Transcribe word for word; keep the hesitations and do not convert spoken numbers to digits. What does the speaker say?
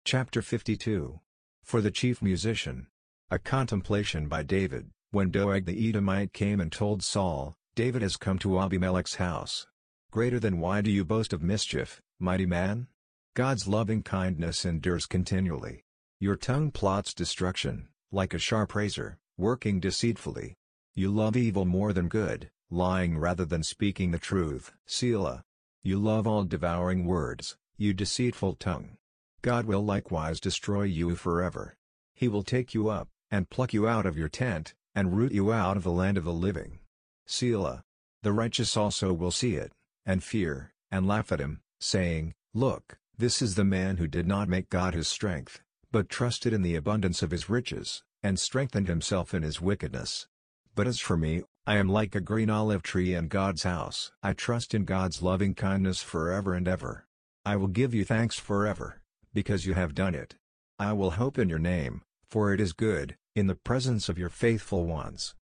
Chapter fifty-two. For the chief musician. A contemplation by David. When Doeg the Edomite came and told Saul, "David has come to Abimelech's house. Greater than why do you boast of mischief, mighty man? God's loving kindness endures continually. Your tongue plots destruction, like a sharp razor, working deceitfully. You love evil more than good, lying rather than speaking the truth." Selah. You love all devouring words, you deceitful tongue. God will likewise destroy you forever. He will take you up, and pluck you out of your tent, and root you out of the land of the living. Selah. The righteous also will see it, and fear, and laugh at him, saying, "Look, this is the man who did not make God his strength, but trusted in the abundance of his riches, and strengthened himself in his wickedness. But as for me, I am like a green olive tree in God's house. I trust in God's loving kindness forever and ever. I will give you thanks forever, because you have done it. I will hope in your name, for it is good, in the presence of your faithful ones.